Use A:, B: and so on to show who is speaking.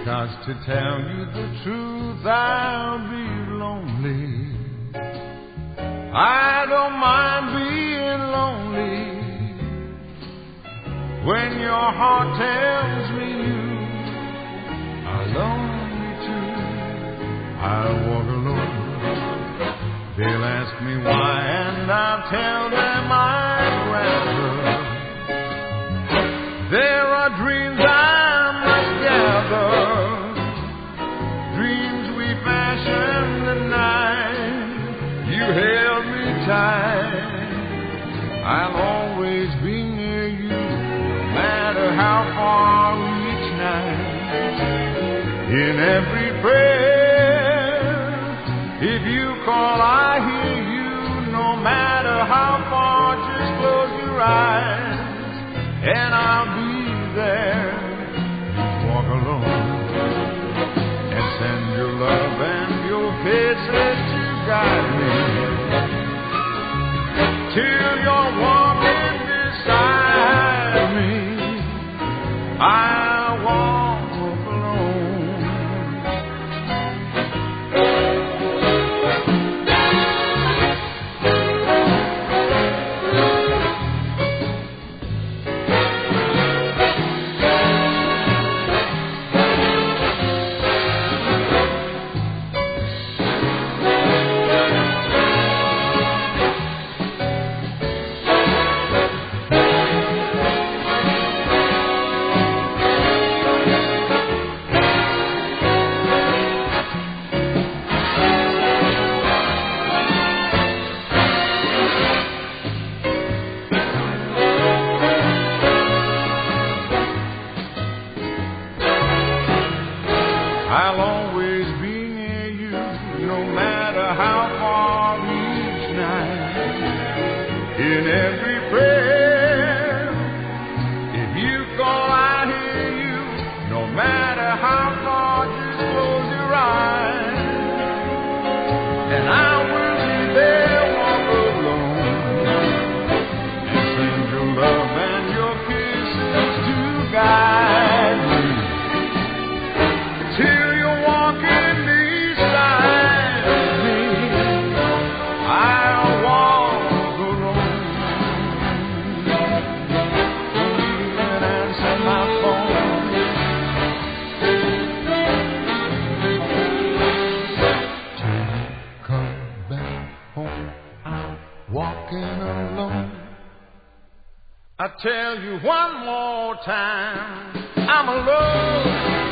A: 'cause to tell you the truth, I'll be lonely. I don't mind being lonely when your heart tells me you are lonely too. I'll walk alone. They'll ask me why, and I'll tell them I'd rather. There are dreams I must gather, dreams we fashioned the night you held me tight. I'll always be near you, no matter how far each night. In every prayer, if you call, I hear you. No matter how far, just close your eyes, and I'll be there. Please walk alone and send your love and your kisses to guide me till you're walking beside me. I'll walk alone. I'll always be near you, no matter how far each night. In every prayer, if you call, I hear you. No matter how far, just close your eyes, and I will be there, walk alone, and send your love and your kisses to guide me till you're walking beside me. I'll walk alone. Don't even answer my phone. Till you come back home, I'm walking alone. I tell you one more time, I'm alone.